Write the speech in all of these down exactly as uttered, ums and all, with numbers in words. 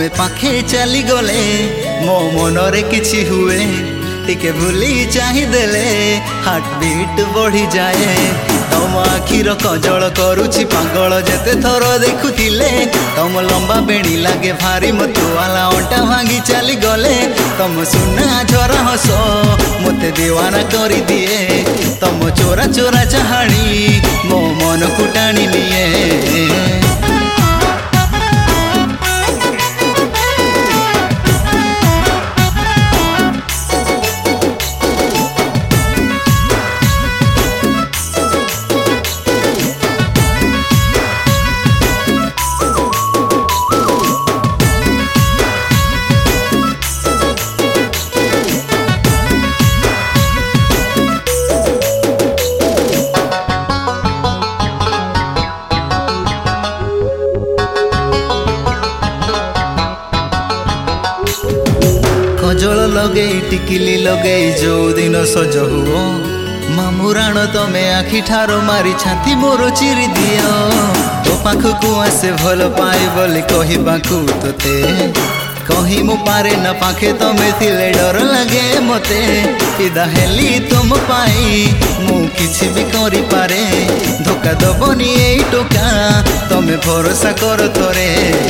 तमे पाखे चली गले मो मनरे किछि हुए टिके भूली चाहिदेले हार्ट बीट बढ़ी जाए तम आखिर कजल करुछि पागल जेते थर देखुथिले तम लंबा बेणी लागे भारी मतुआला अंटा भांगी चली गले तम सुना झरा हस मते दीवाना करी दिए तम चोरा चोरा चाहाणी मो मन को टाणी निए कजल लगे टिकिली लगे जो दिन सज हुओ मामुराण तमे आखि ठारो मारी छाती मोर चिरी दियो तो पाखकु आसे भल पाए बोली कहिबाकु तोते कही मु पारे न पाखे तमे थिले डर लगे मते इदा हेली तुम पाई मु किछि भी करि पारे धोखा दबनी ए टोका तमे भरोसा कर तोरे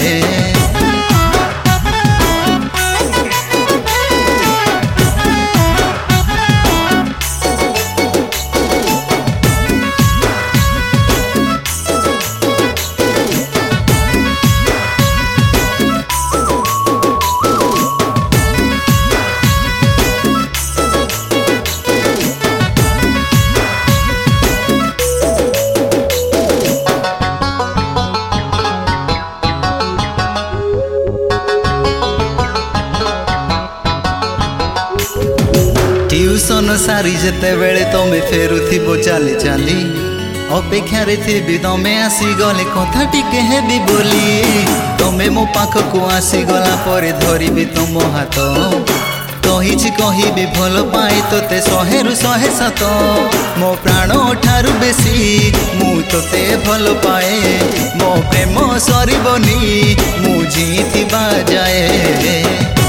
ट्यूशन सारी जेते बेले तमे फेरुथिबो चाली चाली अपेक्षा रे थी तमे आसी गले कथा टिके हेबी बोली तमे मो पाखकु आसी गला परे धरिबी तुम हाथ कहिछि कहिबी भल पाई तोते शहेरु शहे सत मो प्राण ठारु बेसी मु तोते भल पाए मो प्रेम सरिबनी मु जीथिबा जाए।